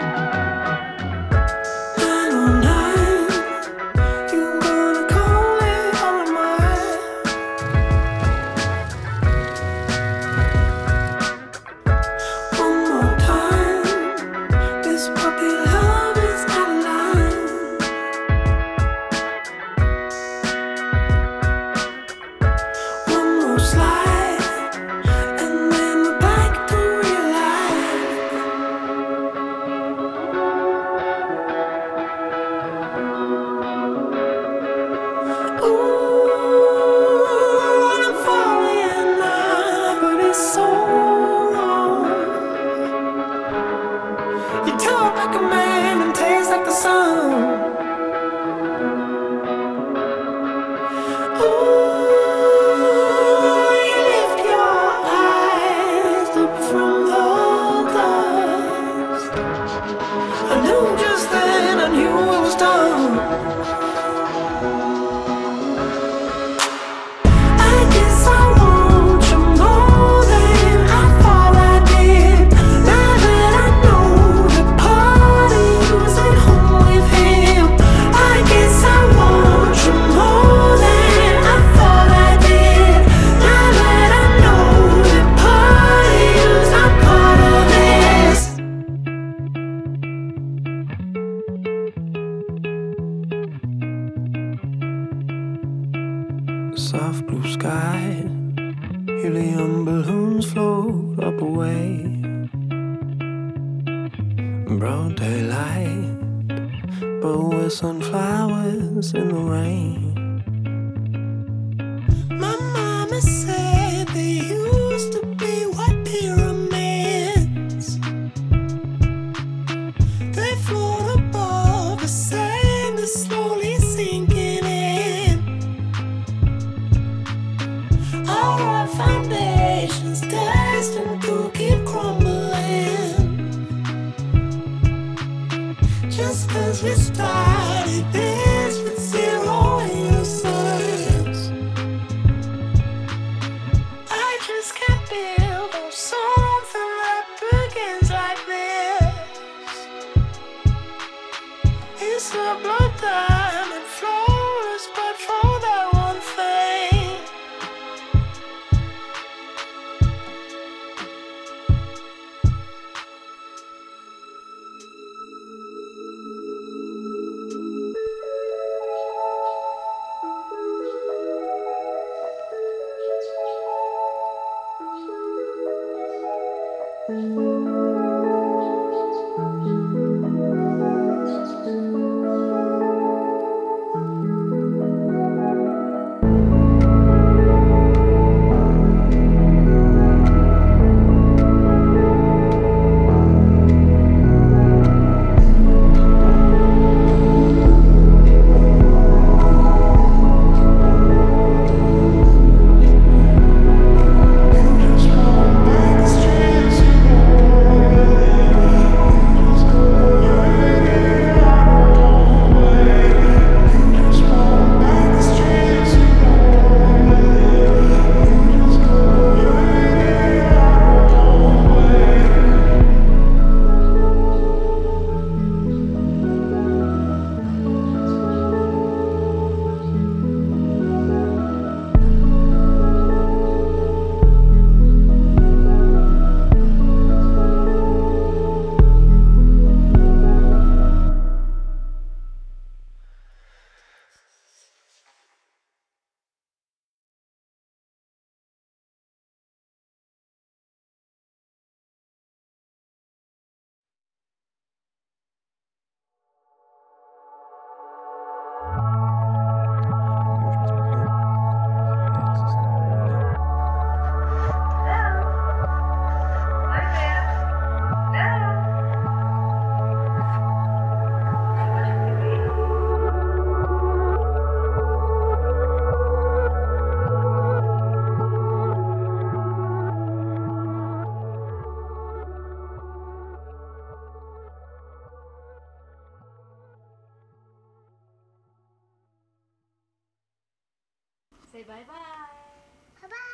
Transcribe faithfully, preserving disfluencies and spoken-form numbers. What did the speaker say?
Soft blue sky, helium balloons float up away. Broad daylight, but with sunflowers in the rain. My mama said they used to be white pyramids. They float above the sand that's slowly sinking in. Our foundations destined to keep crumbling. Just cause we started this with zero answers, I just can't build on something that begins like this. It's a blood diamond flawless, but for that one thing. Say bye bye. Bye bye.